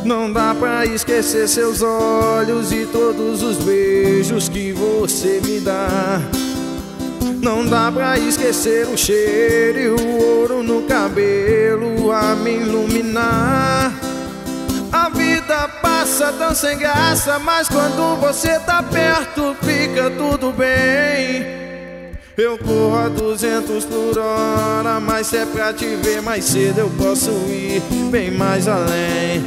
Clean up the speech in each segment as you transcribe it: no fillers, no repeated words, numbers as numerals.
Não dá pra esquecer seus olhos e todos os beijos que você me dá. Não dá pra esquecer o cheiro e o ouro no cabelo a me iluminar. A vida passa tão sem graça, mas quando você tá perto fica tudo bem. Eu corro a 200 por hora, mas se é pra te ver mais cedo eu posso ir bem mais além.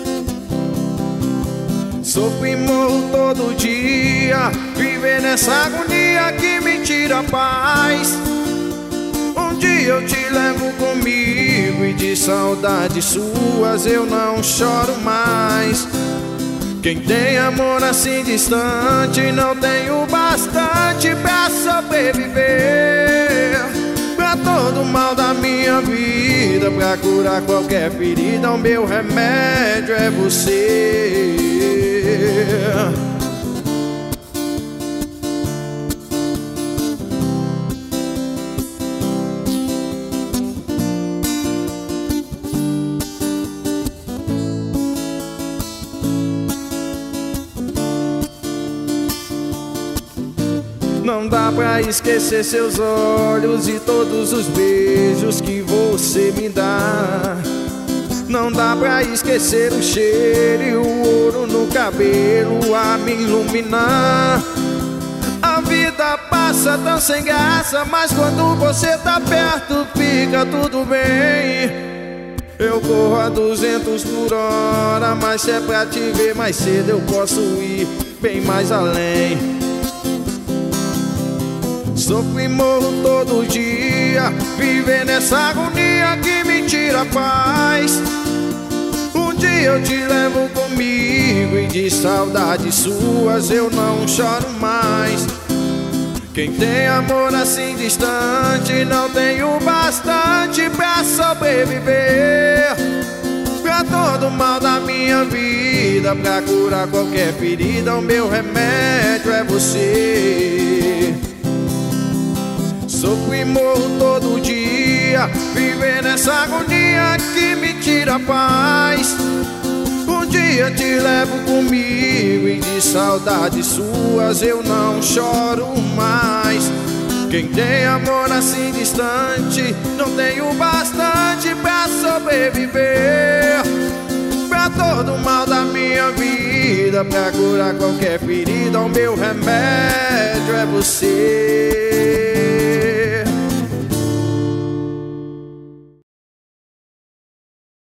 Sofro e morro todo dia, viver nessa agonia que me tira a paz. Um dia eu te levo comigo e de saudades suas eu não choro mais. Quem tem amor assim distante não tem o bastante pra sobreviver. Pra todo mal da minha vida, pra curar qualquer ferida, o meu remédio é você. Não dá pra esquecer seus olhos e todos os beijos que você me dá. Não dá pra esquecer o cheiro e o ouro no cabelo a me iluminar. A vida passa tão sem graça, mas quando você tá perto fica tudo bem. Eu corro a 200 por hora, mas se é pra te ver mais cedo eu posso ir bem mais além. Sofro e morro todo dia, viver nessa agonia que me tira a paz. Um dia eu te levo comigo e de saudades suas eu não choro mais. Quem tem amor assim distante não tem o bastante pra sobreviver. Pra todo mal da minha vida, pra curar qualquer ferida, o meu remédio é você. Sofro e morro todo dia, viver nessa agonia que me tira a paz. Um dia te levo comigo e de saudades suas eu não choro mais. Quem tem amor assim distante não tem o bastante pra sobreviver. Pra todo mal da minha vida, pra curar qualquer ferida, o meu remédio é você.